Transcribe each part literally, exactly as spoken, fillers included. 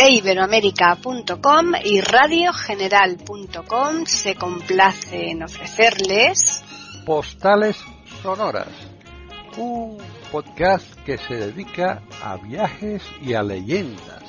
e iberoamérica punto com y radio general punto com se complace en ofrecerles Postales Sonoras, un podcast que se dedica a viajes y a leyendas.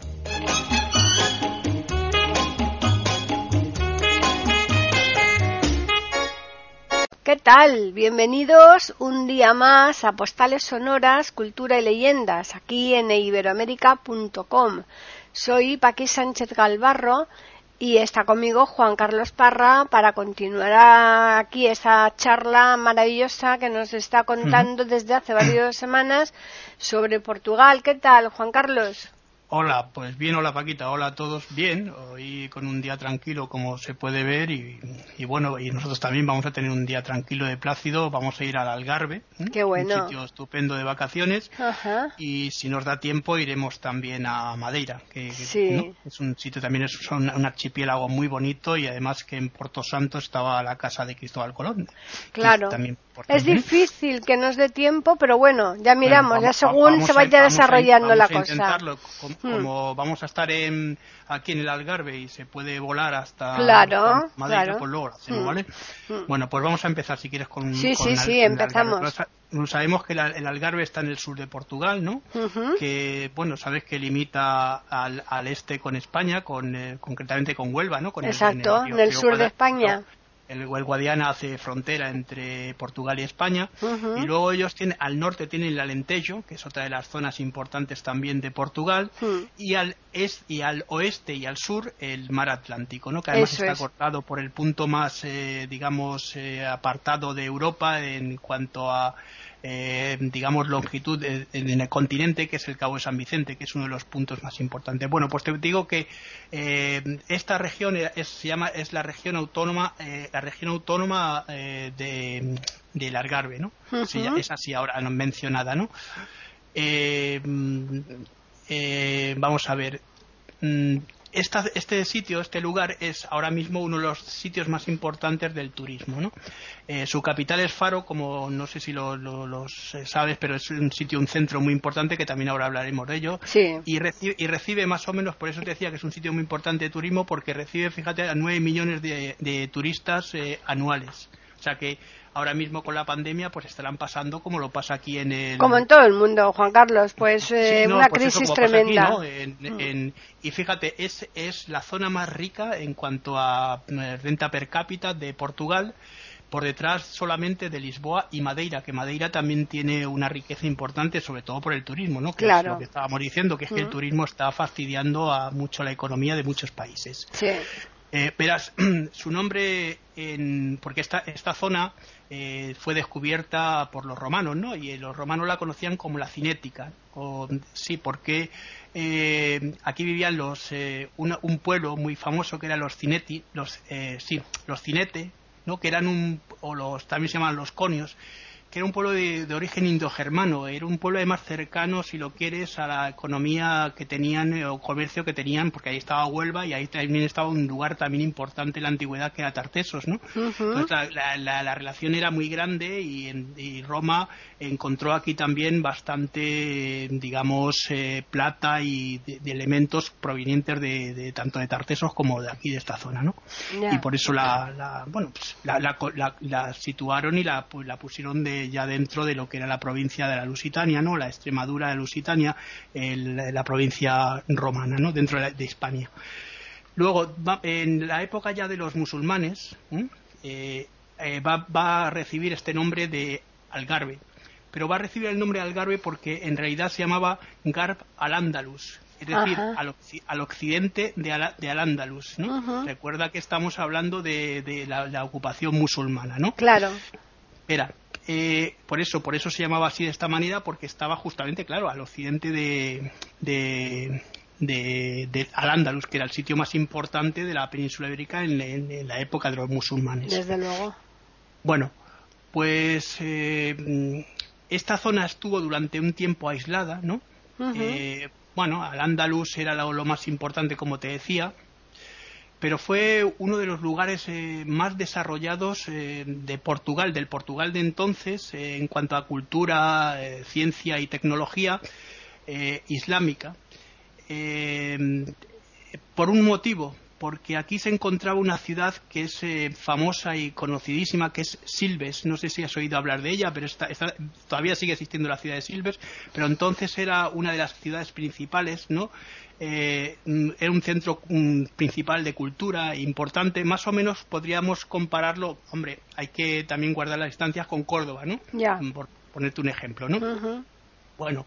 ¿Qué tal? Bienvenidos un día más a Postales Sonoras, Cultura y Leyendas, aquí en iberoamérica punto com. Soy Paqui Sánchez Galvarro y está conmigo Juan Carlos Parra para continuar aquí esa charla maravillosa que nos está contando desde hace varias semanas sobre Portugal. ¿Qué tal, Juan Carlos? Hola, pues bien, hola Paquita, hola a todos, bien, hoy con un día tranquilo como se puede ver y, y bueno, y nosotros también vamos a tener un día tranquilo de Plácido, vamos a ir al Algarve, ¿eh? Qué bueno. Un sitio estupendo de vacaciones. Ajá. Y si nos da tiempo iremos también a Madeira, que, sí. ¿no? Es un sitio también, es un, un archipiélago muy bonito y además que en Porto Santo estaba la casa de Cristóbal Colón. Claro. También es difícil que nos dé tiempo, pero bueno, ya miramos, bueno, vamos, ya según vamos se vaya a, desarrollando vamos la a cosa. Intentarlo. Como, hmm. como vamos a estar en, aquí en el Algarve y se puede volar hasta claro, Madeira, claro. pues luego lo hacemos, hmm. ¿vale? Hmm. Bueno, pues vamos a empezar si quieres con Sí, con sí, el, sí, con empezamos. El Sabemos que la, el Algarve está en el sur de Portugal, ¿no? Uh-huh. Que, bueno, sabes que limita al, al este con España, con eh, concretamente con Huelva, ¿no? Con Exacto, el, en el, en el sur de España. ¿no? El, el Guadiana hace frontera entre Portugal y España, uh-huh. y luego ellos tienen, al norte tienen el Alentejo, que es otra de las zonas importantes también de Portugal, uh-huh. y al est, y al oeste y al sur el mar Atlántico, ¿no? Que además Eso está es. cortado por el punto más, eh, digamos, eh, apartado de Europa en cuanto a Eh, digamos longitud en, en el continente, que es el Cabo de San Vicente, que es uno de los puntos más importantes. Bueno, pues te digo que eh, esta región es, se llama es la región autónoma eh, la región autónoma eh, de del Algarve, ¿no? Uh-huh. Sí, es así ahora no mencionada, ¿no? Eh, eh, vamos a ver. Esta, este sitio, este lugar es ahora mismo uno de los sitios más importantes del turismo, ¿no? Eh, su capital es Faro, como no sé si lo, lo, los sabes, pero es un sitio, un centro muy importante, que también ahora hablaremos de ello. Sí. Y recibe, y recibe más o menos, por eso te decía que es un sitio muy importante de turismo, porque recibe, fíjate, a nueve millones de, de turistas eh, anuales. O sea que ahora mismo con la pandemia pues estarán pasando como lo pasa aquí en el... Como en todo el mundo, Juan Carlos, pues eh, sí, no, una pues crisis eso, tremenda. Aquí, ¿no? en, mm. en, y fíjate, es, es la zona más rica en cuanto a renta per cápita de Portugal, por detrás solamente de Lisboa y Madeira, que Madeira también tiene una riqueza importante, sobre todo por el turismo, ¿no? Que claro. es lo que estábamos diciendo, que es mm. que el turismo está fastidiando a mucho la economía de muchos países. Sí. Eh, verás, su nombre, en, porque esta, esta zona eh, fue descubierta por los romanos, ¿no? Y los romanos la conocían como la Cinética. O, sí, porque eh, aquí vivían los eh, una, un pueblo muy famoso que eran los Cineti, los, eh, sí, los Cinete, ¿no? Que eran un, o los también se llaman los conios, que era un pueblo de, de origen indogermano, era un pueblo además cercano, si lo quieres, a la economía que tenían, eh, o comercio que tenían, porque ahí estaba Huelva y ahí también estaba un lugar también importante en la antigüedad que era Tartesos, ¿no? Uh-huh. Entonces la, la, la, la relación era muy grande y, en, y Roma encontró aquí también bastante, digamos, eh, plata y de, de elementos provenientes de, de tanto de Tartesos como de aquí, de esta zona, ¿no? Yeah. Y por eso la, la bueno, pues, la, la, la, la situaron y la, pues, la pusieron de ya dentro de lo que era la provincia de la Lusitania, ¿no? La Extremadura de Lusitania, el, la provincia romana, ¿no? Dentro de, la, de Hispania. Luego, va, en la época ya de los musulmanes, ¿eh? Eh, va, va a recibir este nombre de Algarve, pero va a recibir el nombre de Algarve porque en realidad se llamaba Garb al-Andalus, es decir, al, al occidente de, Al, de Al-Ándalus, ¿no? Uh-huh. Recuerda que estamos hablando de, de la, la ocupación musulmana, ¿no? Claro. Era Eh, por eso por eso se llamaba así de esta manera, porque estaba justamente, claro, al occidente de, de, de, de Al-Ándalus, que era el sitio más importante de la península ibérica en, en, en la época de los musulmanes. Desde luego. Bueno, pues eh, esta zona estuvo durante un tiempo aislada, ¿no? Uh-huh. Eh, bueno, Al-Ándalus era lo, lo más importante, como te decía, pero fue uno de los lugares eh, más desarrollados eh, de Portugal, del Portugal de entonces, eh, en cuanto a cultura, eh, ciencia y tecnología eh, islámica. eh, por un motivo, porque aquí se encontraba una ciudad que es eh, famosa y conocidísima, que es Silves. No sé si has oído hablar de ella, pero está, está, todavía sigue existiendo la ciudad de Silves, pero entonces era una de las ciudades principales, ¿no? Eh, era un centro um, principal de cultura importante. Más o menos podríamos compararlo, hombre, hay que también guardar las distancias con Córdoba, ¿no? Ya. Por ponerte un ejemplo, ¿no? Uh-huh. Bueno,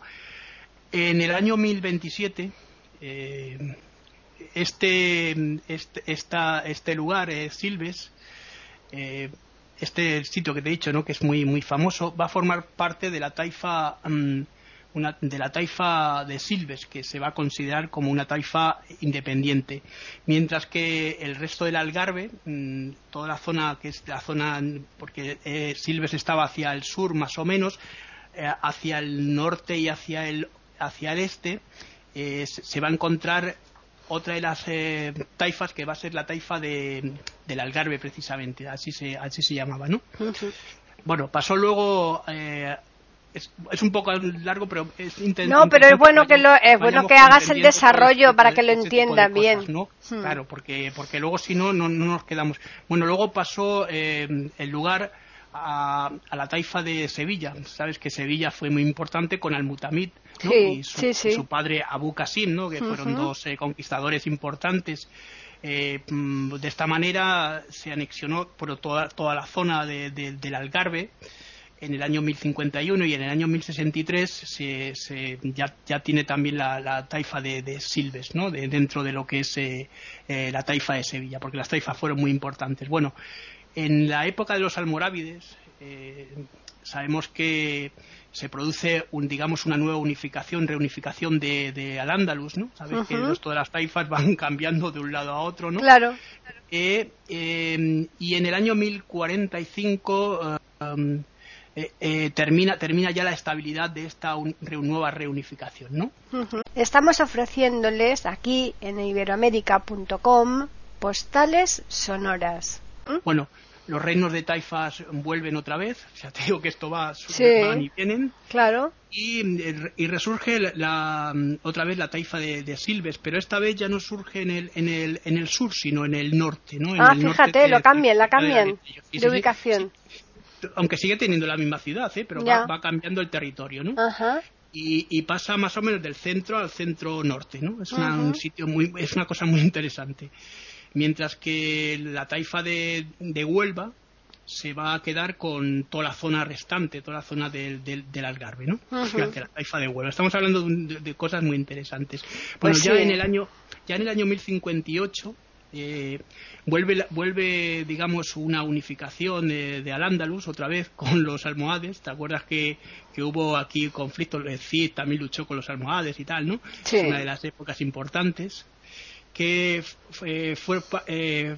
en el año mil veintisiete... Eh, Este, este, esta, este lugar, eh, Silves, eh, este sitio que te he dicho, ¿no?, que es muy muy famoso, va a formar parte de la taifa um, una, de la taifa de Silves, que se va a considerar como una taifa independiente, mientras que el resto del Algarve, um, toda la zona que es la zona, porque eh, Silves estaba hacia el sur más o menos, eh, hacia el norte y hacia el hacia el este, eh, se va a encontrar otra de las eh, taifas, que va a ser la taifa de, del Algarve, precisamente, así se así se llamaba, ¿no? Uh-huh. Bueno, pasó luego, eh, es, es un poco largo, pero es intent- no, pero es bueno que, lo, es bueno que hagas el desarrollo este, para que lo este entiendan cosas, bien. ¿no? Hmm. Claro, porque porque luego si no, no, no nos quedamos. Bueno, luego pasó eh, el lugar A, a la taifa de Sevilla. Sabes que Sevilla fue muy importante con Al-Mutamid, ¿no? Sí, y su, sí, sí. su padre Abu Qasim, ¿no?, que uh-huh. fueron dos eh, conquistadores importantes. Eh, de esta manera se anexionó por toda, toda la zona de, de, del Algarve en el año mil cincuenta y uno, y en el año mil sesenta y tres se, se, ya, ya tiene también la, la taifa de, de Silves, ¿no?, de, dentro de lo que es eh, eh, la taifa de Sevilla, porque las taifas fueron muy importantes. Bueno, en la época de los almorávides eh, sabemos que se produce un, digamos, una nueva unificación, reunificación de, de Al-Ándalus, ¿no? Sabes uh-huh. que los, todas las taifas van cambiando de un lado a otro, ¿no? Claro. Eh, eh, y en el año mil cuarenta y cinco uh, um, eh, eh, termina termina ya la estabilidad de esta un, re, nueva reunificación, ¿no? Uh-huh. Estamos ofreciéndoles aquí en iberoamérica punto com postales sonoras. Bueno, los reinos de taifas vuelven otra vez, o sea, te digo que esto va, sí, van y vienen. Claro. Y, y resurge la, la, otra vez la taifa de, de Silves, pero esta vez ya no surge en el, en el, en el sur, sino en el norte, ¿no? En ah, el fíjate, norte lo de, cambian, la de, cambian de, de, de, de ubicación. Sí, sí, aunque sigue teniendo la misma ciudad, ¿eh? Pero va, va cambiando el territorio, ¿no? Ajá. Y, y pasa más o menos del centro al centro norte, ¿no? Es una, uh-huh. un sitio muy, es una cosa muy interesante. Mientras que la taifa de, de Huelva se va a quedar con toda la zona restante, toda la zona del, del, del Algarve, ¿no? Uh-huh. Fíjate, la taifa de Huelva. Estamos hablando de, de cosas muy interesantes. Bueno, pues ya sí. en el año ya en el año mil cincuenta y ocho eh, vuelve vuelve digamos una unificación de, de Al-Ándalus otra vez con los almohades. ¿Te acuerdas que, que hubo aquí conflictos? El Cid también luchó con los almohades y tal, ¿no? Sí. Es una de las épocas importantes que fue, fue eh,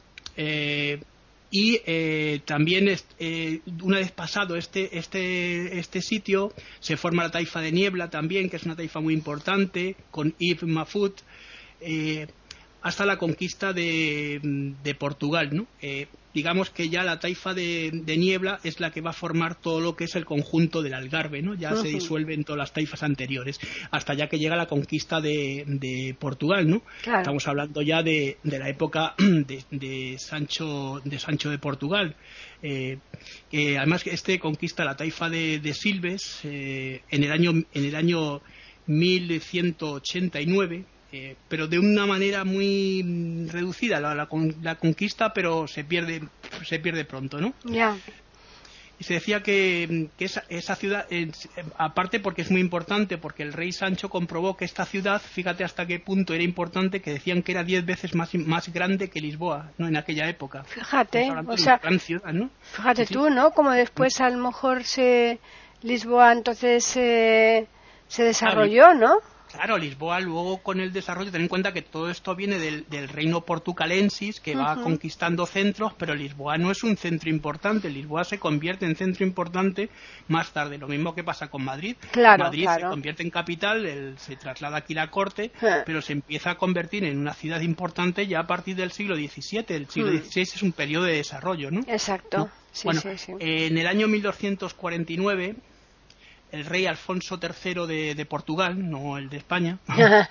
eh, y eh, también eh, una vez pasado este este este sitio se forma la taifa de Niebla también, que es una taifa muy importante, con Ibn Mahfud, eh, hasta la conquista de, de Portugal, ¿no? Eh, digamos que ya la taifa de, de Niebla es la que va a formar todo lo que es el conjunto del Algarve, ¿no? Ya uh-huh. se disuelven todas las taifas anteriores, hasta ya que llega la conquista de, de Portugal, ¿no? Claro. Estamos hablando ya de, de la época de, de Sancho de Sancho de Portugal. Eh, eh, además este conquista la taifa de, de Silves eh, en el año en el año mil ciento ochenta y nueve. Eh, pero de una manera muy reducida la, la, la conquista, pero se pierde se pierde pronto, ¿no? Ya. Yeah. Y se decía que, que esa, esa ciudad, eh, aparte porque es muy importante, porque el rey Sancho comprobó que esta ciudad, fíjate hasta qué punto era importante, que decían que era diez veces más más grande que Lisboa, ¿no? En aquella época. Fíjate, o sea, gran ciudad, ¿no? Fíjate sí, tú, ¿no? Como después a lo mejor se Lisboa entonces eh, se desarrolló, ¿no? Claro, Lisboa luego con el desarrollo, ten en cuenta que todo esto viene del, del reino portucalensis, que uh-huh. va conquistando centros, pero Lisboa no es un centro importante. Lisboa se convierte en centro importante más tarde, lo mismo que pasa con Madrid. Claro, Madrid claro. se convierte en capital, el, se traslada aquí la corte, uh-huh. pero se empieza a convertir en una ciudad importante ya a partir del siglo diecisiete. El siglo uh-huh. dieciséis es un periodo de desarrollo, ¿no? Exacto. ¿No? Sí, bueno, sí, sí. Eh, en el año mil doscientos cuarenta y nueve el rey Alfonso tercero de, de Portugal, no el de España.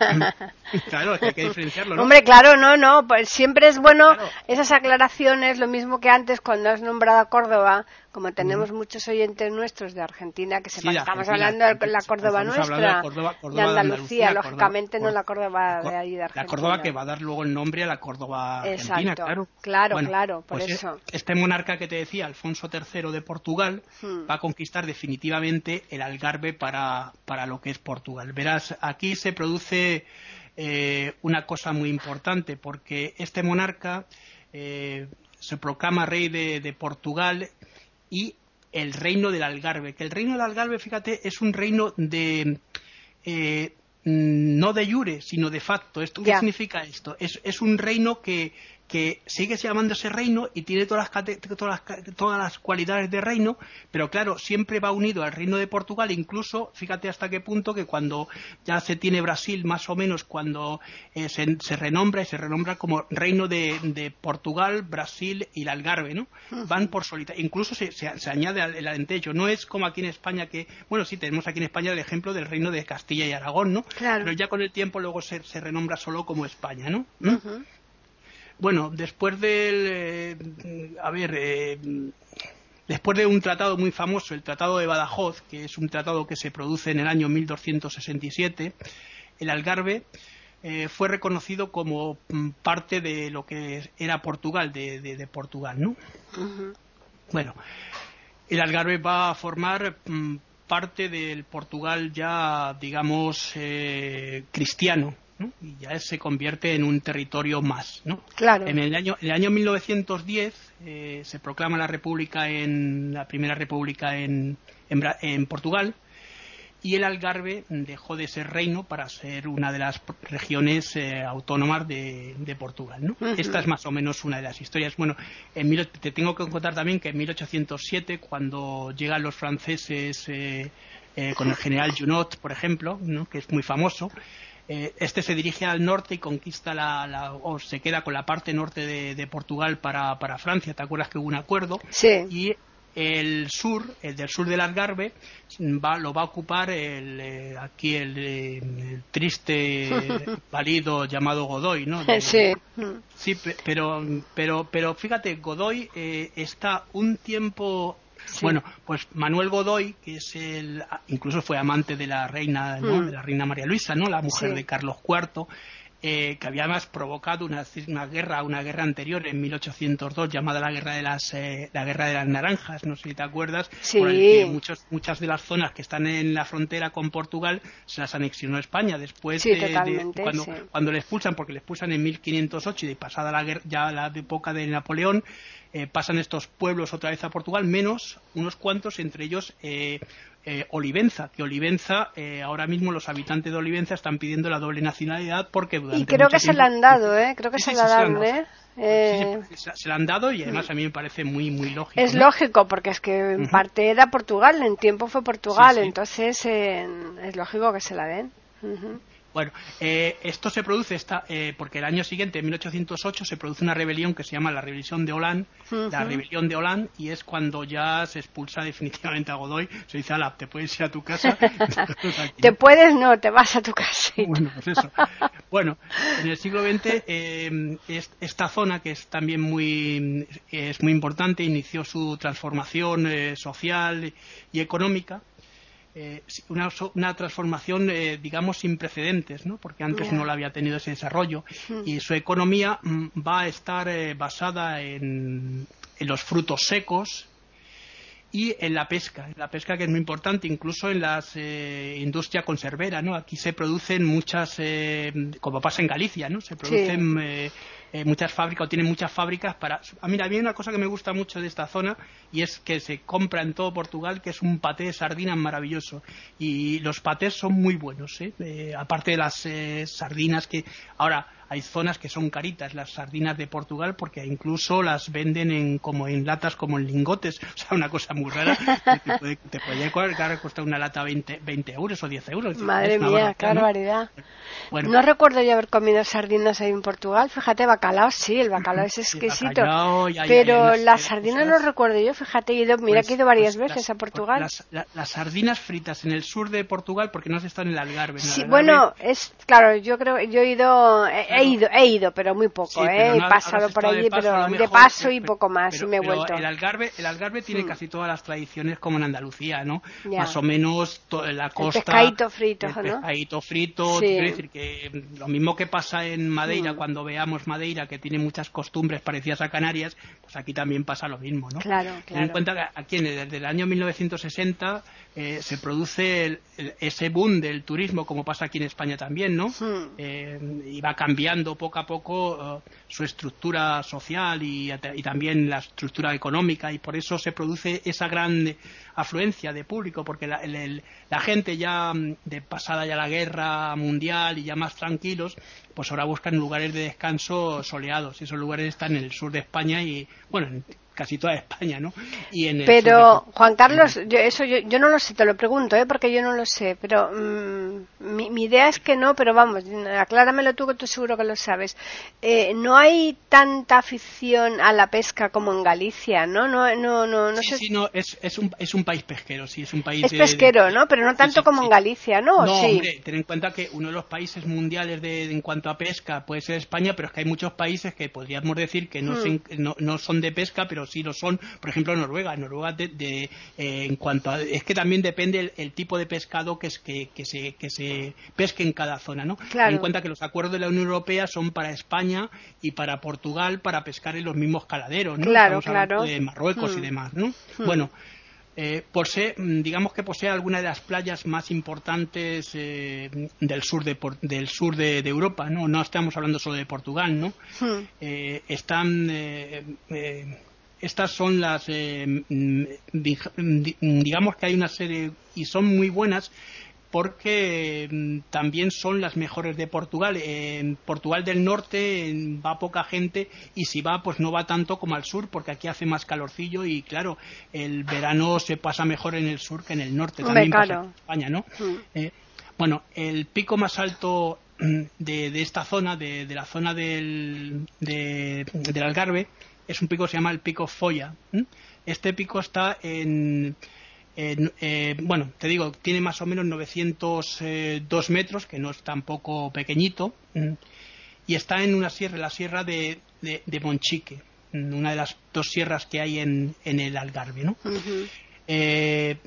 Claro, es que hay que diferenciarlo, ¿no? Hombre, claro, no, no, pues siempre es bueno Claro. esas aclaraciones, lo mismo que antes cuando has nombrado a Córdoba, como tenemos mm. muchos oyentes nuestros de Argentina, que sepan sí, que estamos Argentina, hablando de la Córdoba nuestra, de, Córdoba, Córdoba, de Andalucía, de Andalucía lógicamente Córdoba, no la Córdoba de ahí de Argentina. La Córdoba que va a dar luego el nombre a la Córdoba argentina, Exacto, claro. Claro, bueno, claro, por pues eso. Este monarca que te decía, Alfonso tercero de Portugal, hmm. va a conquistar definitivamente el Algarve para, para lo que es Portugal. Verás, aquí se produce eh, una cosa muy importante, porque este monarca eh, se proclama rey de, de Portugal y el reino del Algarve, que el reino del Algarve, fíjate, es un reino de... Eh, no de jure, sino de facto. ¿Esto qué yeah. significa esto? Es, es un reino que, que sigue llamándose reino y tiene todas las, todas, las, todas las cualidades de reino, pero claro, siempre va unido al reino de Portugal, incluso, fíjate hasta qué punto que cuando ya se tiene Brasil, más o menos, cuando eh, se, se renombra y se renombra como reino de, de Portugal, Brasil y el Algarve, ¿no? Uh-huh. Van por solitario, incluso se, se, se añade el alentejo, no es como aquí en España que, bueno, sí, tenemos aquí en España el ejemplo del reino de Castilla y Aragón, ¿no? Claro. Pero ya con el tiempo luego se, se renombra solo como España, ¿no? ¿Mm? Uh-huh. Bueno, después del... Eh, a ver... Eh, después de un tratado muy famoso, el Tratado de Badajoz, que es un tratado que se produce en el año mil doscientos sesenta y siete, el Algarve eh, fue reconocido como mm, parte de lo que era Portugal, de, de, de Portugal, ¿no? Uh-huh. Bueno, el Algarve va a formar mm, parte del Portugal ya, digamos, eh, cristiano, ¿no? Y ya se convierte en un territorio más, ¿no? Claro. En el año, en el año mil novecientos diez eh, se proclama la República en la primera República en, en, en Portugal, y el Algarve dejó de ser reino para ser una de las regiones eh, autónomas de, de Portugal, ¿no? Uh-huh. Esta es más o menos una de las historias. Bueno, en mil, te tengo que contar también que en mil ochocientos siete, cuando llegan los franceses eh, eh, con el general Junot, por ejemplo, ¿no? Que es muy famoso, Eh, este se dirige al norte y conquista la, la o se queda con la parte norte de, de Portugal para, para Francia. ¿Te acuerdas que hubo un acuerdo? Sí. Y el sur, el del sur del Algarve, va, lo va a ocupar el, eh, aquí el, eh, el triste válido llamado Godoy, ¿no? De, sí. Sí, pero, pero, pero fíjate, Godoy eh, está un tiempo... Sí. Bueno, pues Manuel Godoy, que es el, incluso fue amante de la reina, ¿no? mm. de la reina María Luisa, ¿no? La mujer sí. de Carlos cuarto, eh, que había además provocado una, una guerra, una guerra anterior en mil ochocientos dos llamada la guerra de las, eh, la guerra de las naranjas, no sé si te acuerdas, sí. por el que muchos, muchas de las zonas que están en la frontera con Portugal se las anexionó España después sí, de, de cuando, sí. cuando le expulsan, porque le expulsan en mil quinientos ocho y de pasada la guerra, ya la época de Napoleón. Eh, pasan estos pueblos otra vez a Portugal, menos unos cuantos, entre ellos eh, eh, Olivenza, que Olivenza, eh, ahora mismo los habitantes de Olivenza están pidiendo la doble nacionalidad porque durante y creo que tiempo... se la han dado, ¿eh? Creo que sí, se la sí, dan, ¿eh? Eh... Sí, se, se la han dado y además a mí me parece muy muy lógico. Es ¿no? lógico, porque es que en uh-huh. parte era Portugal, en tiempo fue Portugal, sí, sí. entonces eh, es lógico que se la den. Uh-huh. Bueno, eh, esto se produce esta, eh, porque el año siguiente, en mil ochocientos ocho, se produce una rebelión que se llama la Rebelión de Holland, uh-huh. la Rebelión de Holland, y es cuando ya se expulsa definitivamente a Godoy. Se dice, ala, te puedes ir a tu casa. Te puedes, no, te vas a tu casa. Bueno, pues eso. Bueno, en el siglo veinte, eh, es, esta zona, que es también muy, es muy importante, inició su transformación eh, social y económica. Eh, una, una transformación, eh, digamos, sin precedentes, ¿no? Porque antes yeah. no la había tenido ese desarrollo. Mm. Y su economía mm, va a estar eh, basada en, en los frutos secos y en la pesca. La pesca, que es muy importante, incluso en la eh, industria conservera, ¿no? Aquí se producen muchas, eh, como pasa en Galicia, ¿no? Se producen... Sí. Eh, Eh, muchas fábricas, o tienen muchas fábricas para... A mí, a mí hay una cosa que me gusta mucho de esta zona, y es que se compra en todo Portugal, que es un paté de sardinas maravilloso, y los patés son muy buenos, ¿eh? Eh, aparte de las eh, sardinas que... Ahora, hay zonas que son caritas, las sardinas de Portugal, porque incluso las venden en como en latas, como en lingotes, o sea, una cosa muy rara. Te puede, te puede costar una lata veinte, veinte euros o diez euros. Madre mía, qué barbaridad. ¿No? Bueno, no recuerdo yo haber comido sardinas ahí en Portugal. Fíjate, bacalao sí, el bacalao es exquisito. Bacalao, ya, pero ya, las sardinas no recuerdo yo, fíjate, he ido, mira pues, que he ido varias pues veces las, a Portugal. Las, la, las sardinas fritas en el sur de Portugal, porque no has estado en el Algarve. Sí, el Algarve, bueno, es claro, yo creo, yo he ido, he, he ido, he ido, pero muy poco, sí, eh, he no, pasado por allí, de paso, pero mejor, de paso y poco más, pero, y me he vuelto. El Algarve, el Algarve tiene hmm. casi todas las tradiciones como en Andalucía, ¿no? Ya. Más o menos to, la costa. El pescadito frito, el ¿no? pescadito frito, sí. Quiero decir que lo mismo que pasa en Madeira, hmm. cuando veamos Madeira, que tiene muchas costumbres parecidas a Canarias, pues aquí también pasa lo mismo, ¿no? Claro, claro. Ten en cuenta que aquí desde el año mil novecientos sesenta eh, se produce el, el, ese boom del turismo, como pasa aquí en España también, ¿no? Hmm. Eh, y va cambiando poco a poco uh, su estructura social y, y también la estructura económica, y por eso se produce esa gran afluencia de público, porque la, el, el, la gente ya de pasada ya la guerra mundial y ya más tranquilos, pues ahora buscan lugares de descanso soleados, y esos lugares están en el sur de España y, bueno, en casi toda España, ¿no? Y en el pero, de... Juan Carlos, yo, eso yo, yo no lo sé, te lo pregunto, ¿eh? Porque yo no lo sé, pero mmm, mi, mi idea es que no, pero vamos, acláramelo tú, que tú seguro que lo sabes. Eh, no hay tanta afición a la pesca como en Galicia, ¿no? No, no, no, no sí, sé. Sí, no, es, es, un, es un país pesquero, sí, es un país Es de, pesquero, de... ¿no? Pero no tanto sí, sí, como sí. en Galicia, ¿no? No, sí. hombre, ten en cuenta que uno de los países mundiales de, de, en cuanto a pesca puede ser España, pero es que hay muchos países que podríamos decir que no, hmm. se, no, no son de pesca, pero sí lo son. Por ejemplo, Noruega. Noruega de, de, eh, en cuanto a, es que también depende el, el tipo de pescado que, es, que, que, se, que se pesque en cada zona, ¿no? Claro. Ten en cuenta que los acuerdos de la Unión Europea son para España y para Portugal para pescar en los mismos caladeros, ¿no? Claro, Estamos claro. de Marruecos hmm. y demás, ¿no? Hmm. Bueno, eh, posee, digamos que posee algunas de las playas más importantes eh, del sur de del sur de, de Europa, ¿no? No estamos hablando solo de Portugal, ¿no? Hmm. Eh, están eh, eh, Estas son las, eh, digamos que hay una serie, y son muy buenas, porque eh, también son las mejores de Portugal. En Portugal del norte eh, va poca gente, y si va, pues no va tanto como al sur, porque aquí hace más calorcillo, y claro, el verano se pasa mejor en el sur que en el norte. También claro. pasa en España, ¿no? Mm. Eh, bueno, el pico más alto de, de esta zona, de, de la zona del, de, del Algarve, es un pico que se llama el pico Folla. Este pico está en, en eh, bueno, te digo, tiene más o menos novecientos dos metros, que no es tampoco pequeñito, y está en una sierra, la sierra de, de, de Monchique, una de las dos sierras que hay en, en el Algarve, ¿no? Uh-huh. eh,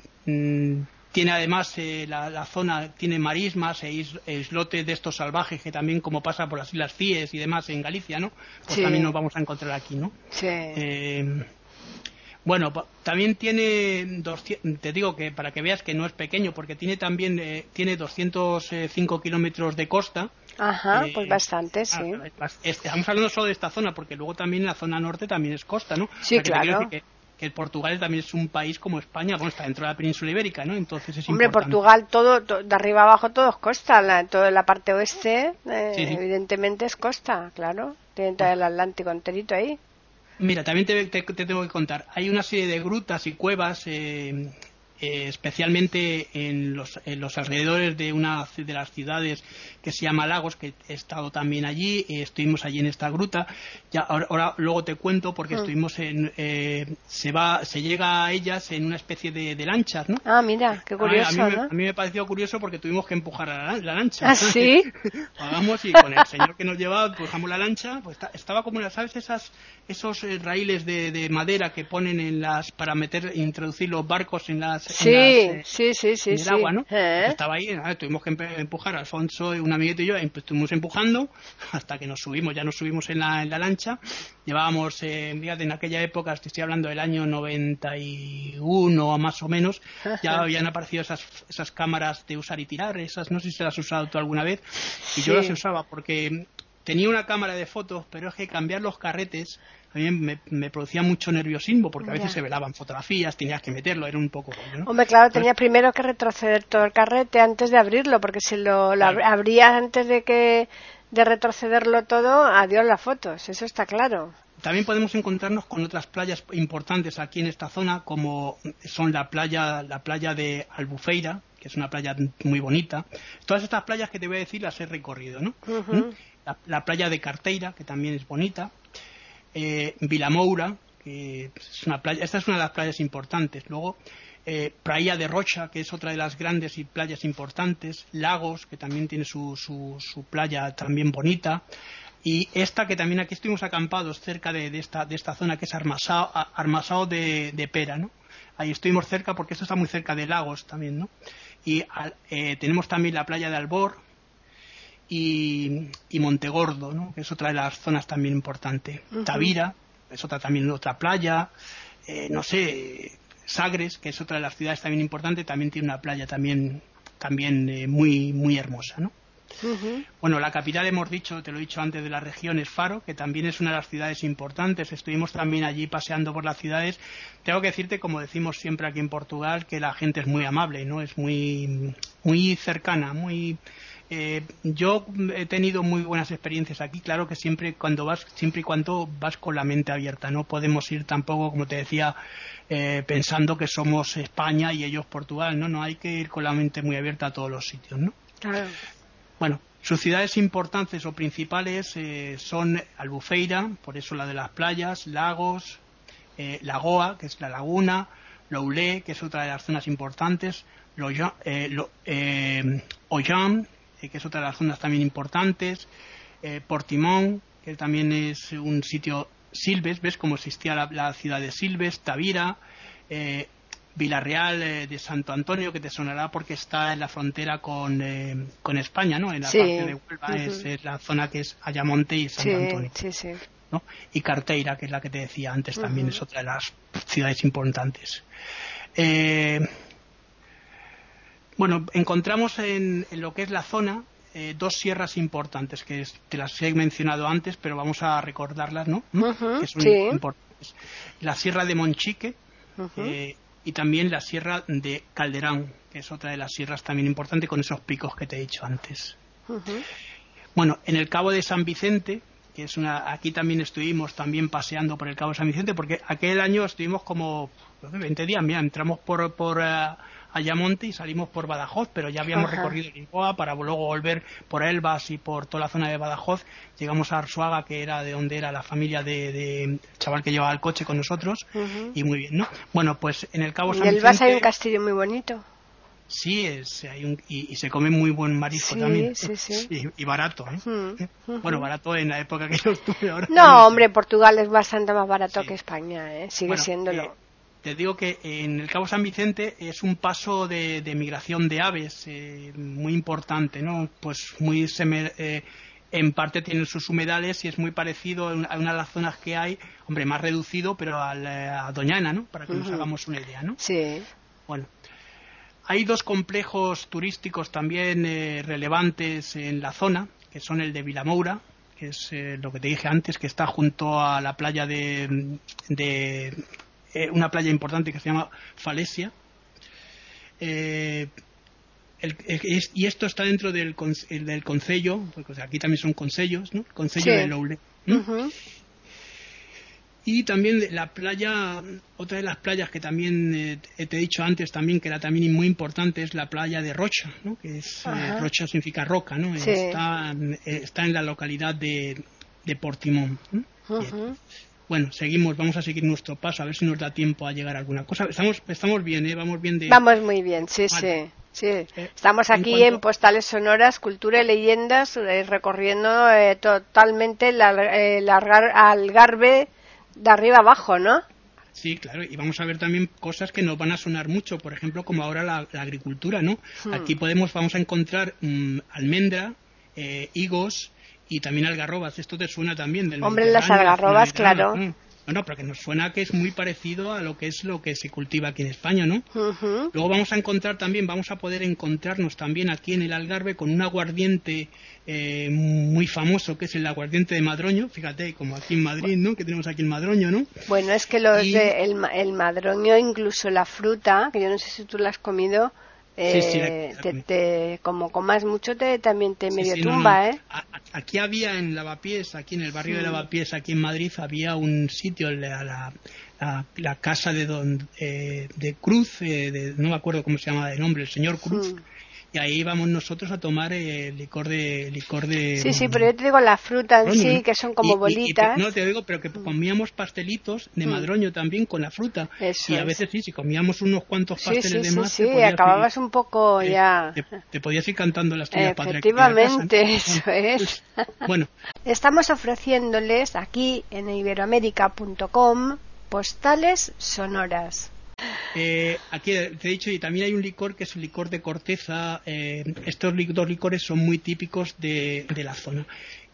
Tiene además eh, la, la zona tiene marismas e is, islotes de estos salvajes, que también, como pasa por las Islas Cíes y demás en Galicia, ¿no? Pues sí. También nos vamos a encontrar aquí, ¿no? Sí. Eh, bueno, también tiene doscientos, te digo que para que veas que no es pequeño, porque tiene también eh, tiene doscientos cinco kilómetros de costa. Ajá, eh, pues bastante, sí. Estamos hablando solo de esta zona, porque luego también la zona norte también es costa, ¿no? Sí, o sea, claro. Que que el Portugal también es un país como España, bueno, está dentro de la península ibérica, ¿no? Entonces es Hombre, importante. Portugal, todo, todo, de arriba abajo todo es costa, la, toda la parte oeste, eh, sí, sí. evidentemente es costa, claro, tiene todo el Atlántico enterito ahí. Mira, también te, te, te tengo que contar, hay una serie de grutas y cuevas, eh, eh, especialmente en los, en los alrededores de una de las ciudades que se llama Lagos, que he estado también allí, eh, estuvimos allí en esta gruta. Ya ahora, ahora luego te cuento, porque mm. estuvimos en eh, se va se llega a ellas en una especie de, de lanchas, ¿no? Ah, mira, qué curioso, a mí, a mí, ¿no? me, a mí me pareció curioso porque tuvimos que empujar a la, la lancha. ¿Ah, sí? Pagamos y con el señor que nos llevaba empujamos la lancha, pues estaba como, ¿sabes? Esas esos eh, raíles de, de madera que ponen en las para meter introducir los barcos en las sí, en las, eh, sí, sí, sí, en el sí. agua, ¿no? ¿Eh? Estaba ahí, ¿no? Tuvimos que empujar, Alfonso, un amiguito y yo, estuvimos empujando hasta que nos subimos, ya nos subimos en la, en la lancha. Llevábamos, eh, fíjate, en aquella época, estoy hablando del año noventa y uno más o menos, ya habían aparecido esas esas cámaras de usar y tirar, esas, no sé si las has usado tú alguna vez, y sí. Yo las usaba porque tenía una cámara de fotos, pero es que cambiar los carretes a mí me, me producía mucho nerviosismo, porque a veces ya. Se velaban fotografías, tenías que meterlo, era un poco rollo, ¿no? Hombre, claro, Entonces, tenía primero que retroceder todo el carrete antes de abrirlo, porque si lo, lo sí. abrías antes de que de retrocederlo todo, adiós las fotos, eso está claro. También podemos encontrarnos con otras playas importantes aquí en esta zona, como son la playa, la playa de Albufeira, que es una playa muy bonita. Todas estas playas que te voy a decir las he recorrido, ¿no? Uh-huh. La, la playa de Carteira, que también es bonita. Eh, Vilamoura, que es una playa, esta es una de las playas importantes. Luego, eh, Praia de Rocha, que es otra de las grandes y playas importantes. Lagos, que también tiene su, su, su playa también bonita. Y esta que también aquí estuvimos acampados cerca de, de, esta, de esta zona, que es Armasao, Armasao de, de Pera, ¿no? Ahí estuvimos cerca porque esto está muy cerca de Lagos también, ¿no? Y eh, tenemos también la playa de Albor y, y Montegordo, ¿no? Que es otra de las zonas también importante. Uh-huh. Tavira es otra también otra playa. Eh, no sé, Sagres, que es otra de las ciudades también importante, también tiene una playa también, también eh, muy, muy hermosa, ¿no? Uh-huh. Bueno, la capital hemos dicho, te lo he dicho antes, de la región es Faro, que también es una de las ciudades importantes. Estuvimos también allí paseando por las ciudades. Tengo que decirte, como decimos siempre aquí en Portugal, que la gente es muy amable, ¿no? Es muy, muy cercana, muy... Eh, yo he tenido muy buenas experiencias aquí. Claro que siempre cuando vas, siempre y cuando vas con la mente abierta. No podemos ir tampoco, como te decía, eh, pensando que somos España y ellos Portugal, ¿no? No hay que ir con la mente muy abierta a todos los sitios, ¿no? Claro. Bueno, sus ciudades importantes o principales eh, son Albufeira, por eso la de las playas, Lagos, eh, Lagoa, que es la laguna, Loulé, que es otra de las zonas importantes, Loja, eh, lo, eh, Ollam, eh, que es otra de las zonas también importantes, eh, Portimón, que también es un sitio, Silves, ¿ves cómo existía la, la ciudad de Silves? Tavira, eh, Villarreal eh, de Santo Antonio, que te sonará porque está en la frontera con, eh, con España, ¿no? En la sí. parte de Huelva, uh-huh. es, es la zona que es Ayamonte y Santo sí, Antonio, sí, sí. ¿no? Y Carteira, que es la que te decía antes, uh-huh. también es otra de las ciudades importantes. Eh, bueno, encontramos en, en lo que es la zona eh, dos sierras importantes, que es, te las he mencionado antes, pero vamos a recordarlas, ¿no? Uh-huh. Que son sí. importantes. La sierra de Monchique, uh-huh. eh, y también la sierra de Calderón, que es otra de las sierras también importante con esos picos que te he dicho antes. Uh-huh. Bueno, en el Cabo de San Vicente, que es una, aquí también estuvimos también paseando por el Cabo de San Vicente, porque aquel año estuvimos como veinte días, mira, entramos por, por uh, Ayamonte y salimos por Badajoz, pero ya habíamos Ajá. recorrido Lisboa para luego volver por Elvas y por toda la zona de Badajoz. Llegamos a Arzuaga, que era de donde era la familia de, de chaval que llevaba el coche con nosotros, uh-huh. y muy bien, ¿no? Bueno, pues en el Cabo San Vicente... En Elvas hay un castillo muy bonito. Sí, es, hay un, y, y se come muy buen marisco sí, también. Sí, sí. Y, y barato, ¿eh? Uh-huh. Bueno, barato en la época que yo estuve ahora. No, hombre, Portugal es bastante más barato sí. que España, ¿eh? Sigue bueno, siéndolo. Eh, te digo que en el Cabo San Vicente es un paso de, de migración de aves eh, muy importante, ¿no? Pues muy semer, eh, en parte tienen sus humedales y es muy parecido a una de las zonas que hay, hombre, más reducido, pero a, la, a Doñana, ¿no? Para que uh-huh. nos hagamos una idea, ¿no? Sí. Bueno, hay dos complejos turísticos también eh, relevantes en la zona, que son el de Vilamoura, que es eh, lo que te dije antes, que está junto a la playa de... de Eh, una playa importante que se llama Falesia, eh, el, el, y esto está dentro del, el, del concello, porque o sea, aquí también son concellos, ¿no? El concello sí. de Loulé, ¿no? Uh-huh. Y también la playa, otra de las playas que también eh, te he dicho antes también que era también muy importante, es la playa de Rocha, ¿no? Que es eh, Rocha significa roca, ¿no? Sí. Está, eh, está en la localidad de, de Portimón, ¿no? Uh-huh. Bueno, seguimos, vamos a seguir nuestro paso, a ver si nos da tiempo a llegar a alguna cosa. Estamos estamos bien, ¿eh? Vamos bien de... Vamos muy bien, sí, vale. sí. sí. Estamos aquí en, cuanto... en Postales Sonoras, Cultura y Leyendas, eh, recorriendo eh, totalmente el eh, Algarve de arriba abajo, ¿no? Sí, claro, y vamos a ver también cosas que nos van a sonar mucho, por ejemplo, como ahora la, la agricultura, ¿no? Hmm. Aquí podemos, vamos a encontrar um, almendra, eh, higos... y también algarrobas, esto te suena también del Hombre, las algarrobas, claro. No, no, porque nos suena que es muy parecido a lo que es lo que se cultiva aquí en España, ¿no? Uh-huh. Luego vamos a encontrar también, vamos a poder encontrarnos también aquí en el Algarve con un aguardiente eh, muy famoso, que es el aguardiente de Madroño, fíjate, como aquí en Madrid, ¿no? Que tenemos aquí el Madroño, ¿no? Bueno, es que los y... de el, el Madroño, incluso la fruta, que yo no sé si tú la has comido, Eh, sí, sí, te, te, como comas mucho te también te medio sí, sí, tumba, no, no. ¿eh? Aquí había en Lavapiés, aquí en el barrio sí. de Lavapiés, aquí en Madrid, había un sitio, la, la, la, la casa de don eh, de Cruz, eh, de, no me acuerdo cómo se llama de nombre, el señor Cruz. Sí. Y ahí íbamos nosotros a tomar eh, licor de licor de sí sí pero yo te digo la fruta en madroño, sí, ¿no? que son como y, bolitas. Y, y, no te digo, pero que comíamos pastelitos de madroño también con la fruta. Eso y a veces es. sí, si comíamos unos cuantos pasteles sí, sí, de más, sí, te sí, podías acababas ir, un poco eh, ya. Te, te podías ir cantando las tuyas para Efectivamente, ¿no? eso es. Bueno, estamos ofreciéndoles aquí en iberoamérica punto com postales sonoras. Eh, aquí te he dicho, y también hay un licor que es un licor de corteza. Eh, estos dos licores son muy típicos de, de la zona.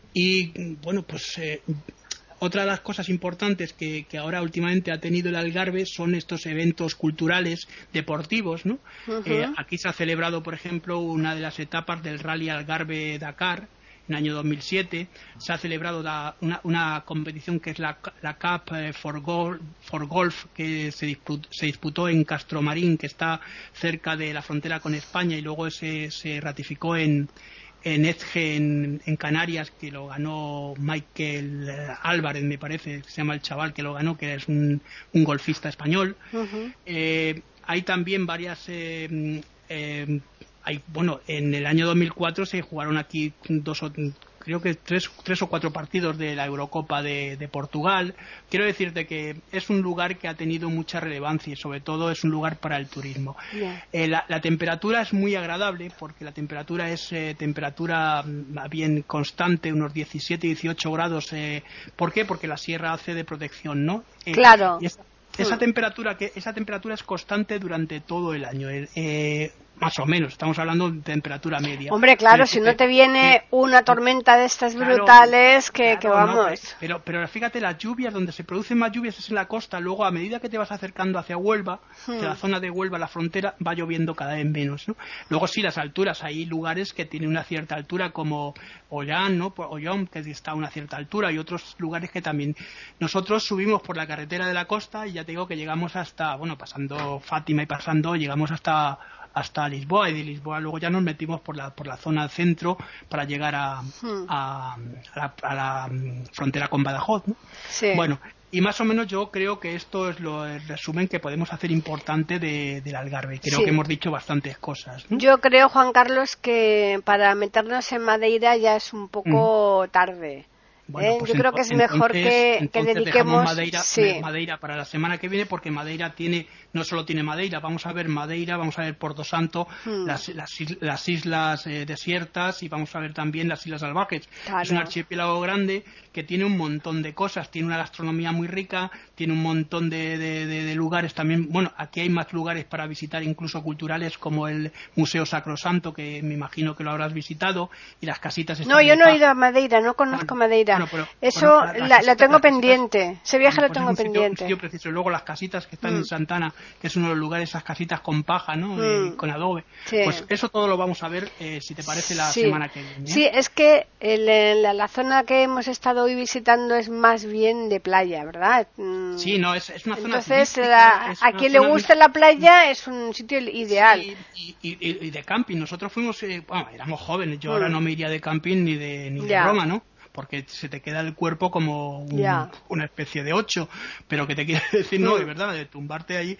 Y bueno, pues eh, otra de las cosas importantes que, que ahora últimamente ha tenido el Algarve son estos eventos culturales deportivos, ¿no? Uh-huh. Eh, aquí se ha celebrado, por ejemplo, una de las etapas del Rally Algarve Dakar en el año dos mil siete. Se ha celebrado la, una, una competición que es la, la Cup for Golf, for Golf que se disputó, se disputó en Castromarín, que está cerca de la frontera con España, y luego se, se ratificó en, en Edge, en, en Canarias, que lo ganó Michael Álvarez, me parece, que se llama el chaval que lo ganó, que es un, un golfista español. Uh-huh. Eh, hay también varias... Eh, eh, Hay, bueno, en el año dos mil cuatro se jugaron aquí dos o, creo que tres, tres o cuatro partidos de la Eurocopa de, de Portugal. Quiero decirte que es un lugar que ha tenido mucha relevancia y sobre todo es un lugar para el turismo. Yeah. Eh, la, la temperatura es muy agradable porque la temperatura es eh, temperatura bien constante, unos diecisiete, dieciocho grados. Eh, ¿Por qué? Porque la sierra hace de protección, ¿no? Eh, claro. Y esa, esa temperatura que esa temperatura es constante durante todo el año. Eh, más o menos, estamos hablando de temperatura media. Hombre, claro, si no te viene eh, una tormenta de estas brutales, claro, que, claro, que vamos. No, pero, pero fíjate, las lluvias, donde se producen más lluvias es en la costa. Luego, a medida que te vas acercando hacia Huelva, hmm. hacia la zona de Huelva, la frontera, va lloviendo cada vez menos, ¿no? Luego sí, las alturas, hay lugares que tienen una cierta altura, como Ollán, ¿no? Ollón, que está a una cierta altura, y otros lugares que también. Nosotros subimos por la carretera de la costa y ya te digo que llegamos hasta, bueno, pasando Fátima y pasando, llegamos hasta hasta Lisboa, y de Lisboa luego ya nos metimos por la por la zona centro para llegar a, hmm. a, a, la, a la frontera con Badajoz, ¿no? Sí. Bueno, y más o menos yo creo que esto es lo, el resumen que podemos hacer importante de, del Algarve. Creo sí. que hemos dicho bastantes cosas, ¿no? Yo creo, Juan Carlos, que para meternos en Madeira ya es un poco mm. tarde. Bueno, ¿Eh? pues yo creo que es mejor entonces, que, que entonces dediquemos Madeira, sí. Madeira para la semana que viene, porque Madeira tiene no solo tiene Madeira, vamos a ver Madeira, vamos a ver Porto Santo, hmm. las, las, las islas eh, desiertas, y vamos a ver también las islas salvajes. Claro. Es un archipiélago grande que tiene un montón de cosas, tiene una gastronomía muy rica, tiene un montón de, de, de, de lugares también. Bueno, aquí hay más lugares para visitar, incluso culturales, como el Museo Sacrosanto, que me imagino que lo habrás visitado, y las casitas. No, yo no he ido a Madeira, no conozco bueno, Madeira. Bueno, pero, Eso bueno, la, la, la tengo pendiente. Casitas, ese viaje bueno, pues lo tengo es un pendiente. Sitio, un sitio preciso. Luego las casitas que están mm. en Santana, que es uno de los lugares, esas casitas con paja, ¿no? Mm. Eh, con adobe. Sí. Pues eso todo lo vamos a ver, eh, si te parece, la sí. semana que viene. ¿eh? Sí, es que el, la, la zona que hemos estado hoy visitando es más bien de playa, ¿verdad? Mm. Sí, no, es, es una zona Entonces, la, a quien le guste la playa es un sitio ideal. Sí, y, y, y de camping. Nosotros fuimos, eh, bueno, éramos jóvenes. Yo mm. ahora no me iría de camping ni de, ni de Roma, ¿no? Porque se te queda el cuerpo como un, yeah. una especie de ocho, pero que te quiere decir, no, de verdad, de tumbarte ahí.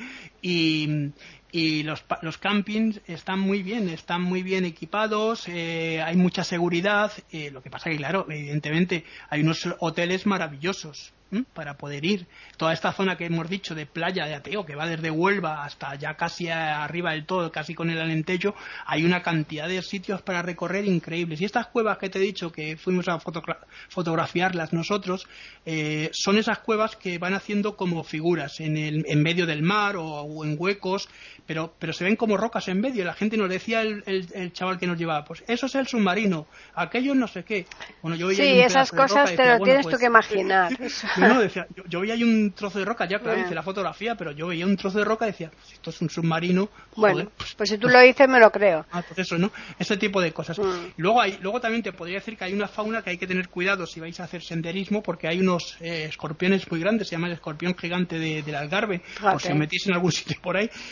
Y, y los, los campings están muy bien, están muy bien equipados, eh, hay mucha seguridad. Eh, lo que pasa que, claro, evidentemente hay unos hoteles maravillosos ¿m? para poder ir. Toda esta zona que hemos dicho de playa de Ateo, que va desde Huelva hasta ya casi arriba del todo, casi con el Alentejo, hay una cantidad de sitios para recorrer increíbles. Y estas cuevas que te he dicho que fuimos a fotogra- fotografiarlas nosotros, eh, son esas cuevas que van haciendo como figuras en, el, en medio del mar o, o en huecos, pero, pero se ven como rocas en medio. La gente nos decía, el, el, el chaval que nos llevaba, pues eso es el submarino, aquello no sé qué. Bueno, yo veía sí, esas cosas te lo bueno, tienes pues, tú que imaginar. No, no, decía, yo, yo veía ahí un trozo de roca, ya claro, hice la fotografía, pero yo veía un trozo de roca y decía, pues esto es un submarino. Joder, bueno, pues, pues si tú lo dices me lo creo. Ah, pues eso, ¿no? Ese tipo de cosas. Mm. Luego hay, luego también te podría decir que hay una fauna que hay que tener cuidado si vais a hacer senderismo, porque hay unos eh, escorpiones muy grandes, se llama el escorpión gigante de, del Algarve, Fíjate. por si os metís en algún sitio por ahí, y unos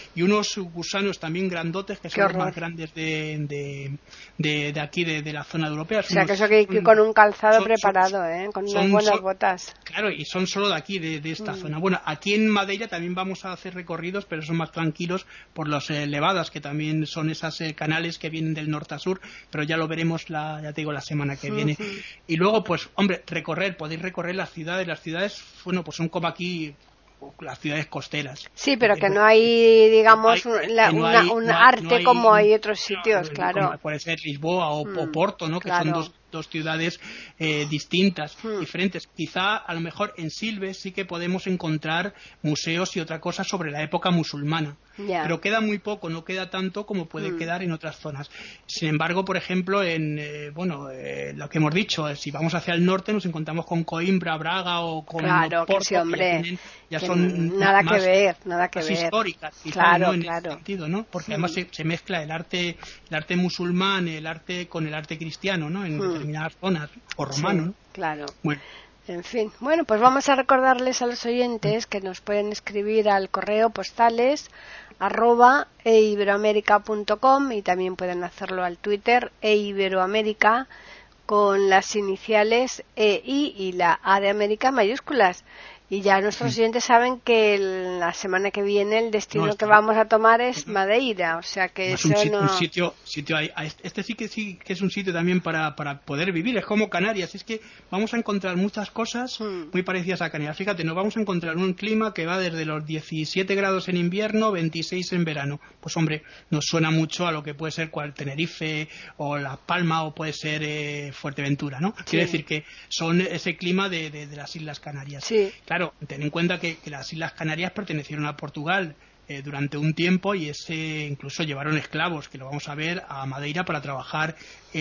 unos gusanos también grandotes que son los más grandes de, de, de, de aquí, de, de la zona europea. O sea, unos, que eso que hay que ir con un calzado son, preparado, son, ¿eh? Con son, unas buenas son, botas. Claro, y son solo de aquí, de, de esta mm. zona. Bueno, aquí en Madeira también vamos a hacer recorridos, pero son más tranquilos por las eh, levadas, que también son esas eh, canales que vienen del norte a sur, pero ya lo veremos, la, ya te digo, la semana que viene. Uh-huh. Y luego, pues, hombre, recorrer, podéis recorrer las ciudades. Las ciudades, bueno, pues son como aquí las ciudades costeras. Sí, pero que no hay, digamos, no hay, la, no una, hay, un no arte no hay, como hay otros sitios, claro. Como puede ser Lisboa o, mm, o Porto, ¿no? Que claro. son dos, dos ciudades eh, distintas, mm. diferentes. Quizá, a lo mejor, en Silves sí que podemos encontrar museos y otra cosa sobre la época musulmana. Yeah. Pero queda muy poco, no queda tanto como puede mm. quedar en otras zonas. Sin embargo, por ejemplo, en eh, bueno, eh, lo que hemos dicho, eh, si vamos hacia el norte nos encontramos con Coimbra, Braga o con claro, Porto, que sí, hombre, que ya, tienen, ya que son nada más, que ver, nada que más ver. históricas, quizá, claro, ¿no? En claro. ese sentido, ¿no? Porque mm. además se, se mezcla el arte, el arte musulmán, el arte con el arte cristiano, ¿no? En mm. determinadas zonas, o romano, sí, ¿no? Claro. Bueno. En fin, bueno, pues vamos a recordarles a los oyentes que nos pueden escribir al correo postales arroba eiberoamerica punto com y también pueden hacerlo al Twitter eiberoamerica con las iniciales E I y la A de América mayúsculas. Y ya nuestros oyentes saben que la semana que viene el destino no, que vamos a tomar es Madeira, o sea que es eso un, no... un sitio, sitio hay, este sí que sí que es un sitio también para, para poder vivir, es como Canarias, es que vamos a encontrar muchas cosas hmm. muy parecidas a Canarias. Fíjate, nos vamos a encontrar un clima que va desde los diecisiete grados en invierno, veintiséis en verano. Pues hombre, nos suena mucho a lo que puede ser cual Tenerife o La Palma o puede ser eh, Fuerteventura, ¿no? Sí. Quiere decir que son ese clima de, de, de las Islas Canarias. Sí. Claro, ten en cuenta que, que las Islas Canarias pertenecieron a Portugal eh, durante un tiempo y ese incluso llevaron esclavos, que lo vamos a ver, a Madeira para trabajar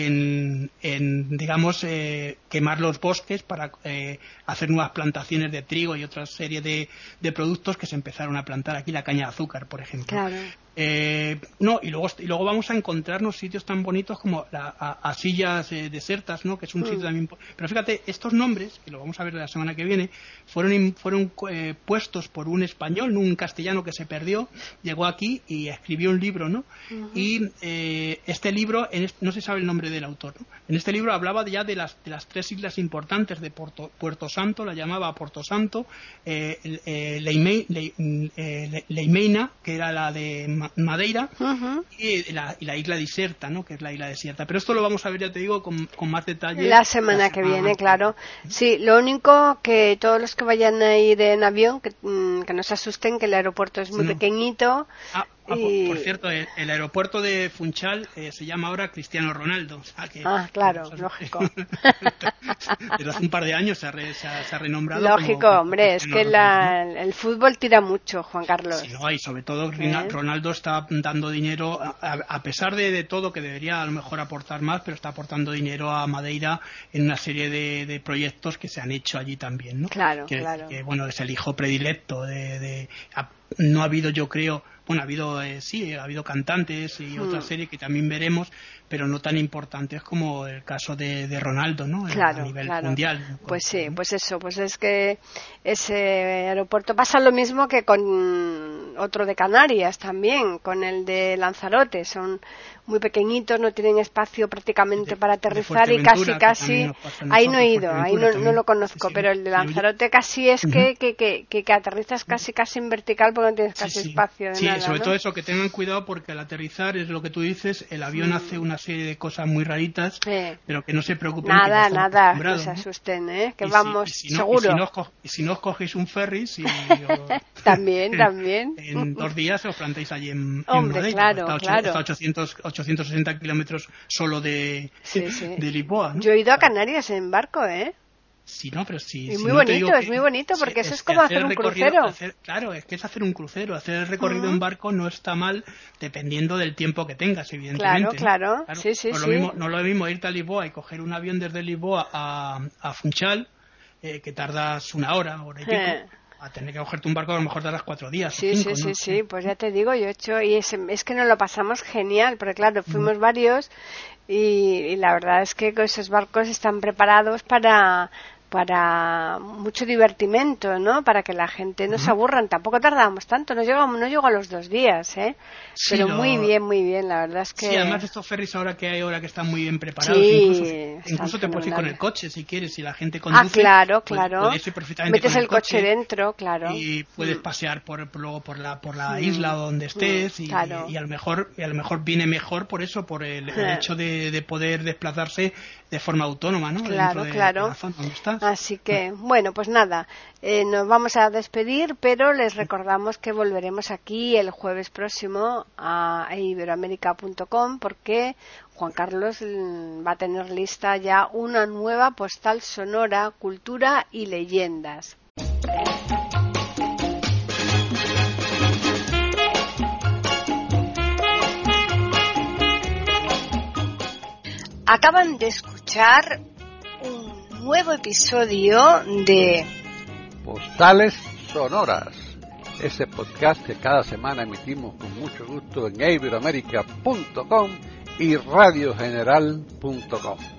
en, en digamos, eh, quemar los bosques para eh, hacer nuevas plantaciones de trigo y otra serie de, de productos que se empezaron a plantar aquí, la caña de azúcar, por ejemplo. Claro. Eh, no, y luego, y luego vamos a encontrarnos sitios tan bonitos como la, a, a Sillas eh, Desertas, ¿no? Que es un mm. sitio también. Pero fíjate, estos nombres, que lo vamos a ver la semana que viene, fueron, fueron eh, puestos por un español, un castellano que se perdió, llegó aquí y escribió un libro, ¿no? Uh-huh. Y eh, este libro, en este, no se sabe el nombre del autor, ¿no? En este libro hablaba ya de las, de las tres islas importantes de Puerto, Puerto Santo, la llamaba Puerto Santo, eh, eh, Leime, Le, eh, Leimeina, que era la de Madeira, uh-huh. y, la, y la isla desierta, ¿no? Que es la isla desierta. Pero esto lo vamos a ver, ya te digo, con, con más detalle la semana la que semana viene, claro. Sí, lo único que todos los que vayan a ir en avión, que, que no se asusten, que el aeropuerto es muy no. pequeñito. Ah, ah y... por, por cierto, el, el aeropuerto de Funchal eh, se llama ahora Cristiano Ronaldo. O sea que, ah, claro, o sea, lógico. Desde hace un par de años se ha, re, se ha, se ha renombrado. Lógico, como, hombre, como es que la, el fútbol tira mucho, Juan Carlos. Sí, no, y sobre todo ¿Eh? Ronaldo está dando dinero, a, a pesar de, de todo, que debería a lo mejor aportar más, pero está aportando dinero a Madeira en una serie de, de proyectos que se han hecho allí también, ¿no? Claro, que, claro. Que, bueno, es el hijo predilecto de... de a, no ha habido, yo creo... Bueno, ha habido, eh, sí, ha habido cantantes y hmm. otra serie que también veremos, pero no tan importantes como el caso de, de Ronaldo, ¿no? Claro, a nivel claro. mundial. Pues sí, pues eso, pues es que ese aeropuerto pasa lo mismo que con otro de Canarias también, con el de Lanzarote, son muy pequeñitos, no tienen espacio prácticamente de, para aterrizar y casi, casi, ahí no he ido, ahí no, no lo conozco, sí, pero el de Lanzarote casi es uh-huh. que, que, que, que, que aterrizas casi, casi en vertical porque no tienes casi sí, espacio de sí, nada, sobre ¿no? todo eso, que tengan cuidado porque al aterrizar es lo que tú dices, el avión mm. hace una serie de cosas muy raritas, sí. pero que no se preocupen. Nada, nada, no se asusten, ¿eh? Que y vamos si, y si no, seguro. Y si, no os, y si no os cogéis un ferry, si, o, también, también. En dos días os plantáis allí en, Hombre, en Madeira, claro, hasta, ocho, claro. hasta ochocientos, ochocientos sesenta kilómetros solo de, sí, sí. de Lisboa, ¿no? Yo he ido a Canarias en barco, ¿eh? Sí, no, pero sí. Es si muy no bonito, que, es muy bonito, porque es, eso es como hacer un crucero. Hacer, claro, es que es hacer un crucero. Hacer el recorrido uh-huh. en barco no está mal, dependiendo del tiempo que tengas, evidentemente. Claro, ¿no? claro, sí, sí, no, sí. Lo mismo, no lo mismo irte a Lisboa y coger un avión desde Lisboa a, a Funchal, eh, que tardas una hora, hora y pico. Eh. A tener que cogerte un barco a lo mejor tardas cuatro días. Sí, o cinco, sí, ¿no? sí, sí, pues ya te digo, yo he hecho, y es, es que nos lo pasamos genial, porque claro, fuimos mm. varios y, y la verdad es que esos barcos están preparados para... para mucho divertimento, ¿no? Para que la gente no se aburran. Tampoco tardábamos tanto, no llegamos, no llegó a los dos días, ¿eh? Sí, Pero lo... muy bien, muy bien, la verdad es que... Sí, además estos ferries ahora que hay ahora que están muy bien preparados, sí, incluso, incluso te puedes ir con el coche si quieres, si la gente conduce. Ah, claro, pues, claro. Puedes ir perfectamente Metes con el, el coche, coche dentro, claro. Y puedes mm. pasear por, por luego por la por la mm. isla donde estés mm, y, claro. y a lo mejor y a lo mejor viene mejor por eso, por el, el hecho de, de poder desplazarse de forma autónoma, ¿no? Claro, de, claro. de la zona donde estás. Así que, bueno, pues nada, eh, nos vamos a despedir, pero les recordamos que volveremos aquí el jueves próximo a iberoamerica punto com porque Juan Carlos va a tener lista ya una nueva postal sonora, cultura y leyendas. Acaban de escuchar un nuevo episodio de Postales Sonoras, ese podcast que cada semana emitimos con mucho gusto en iberoamerica punto com y radio general punto com.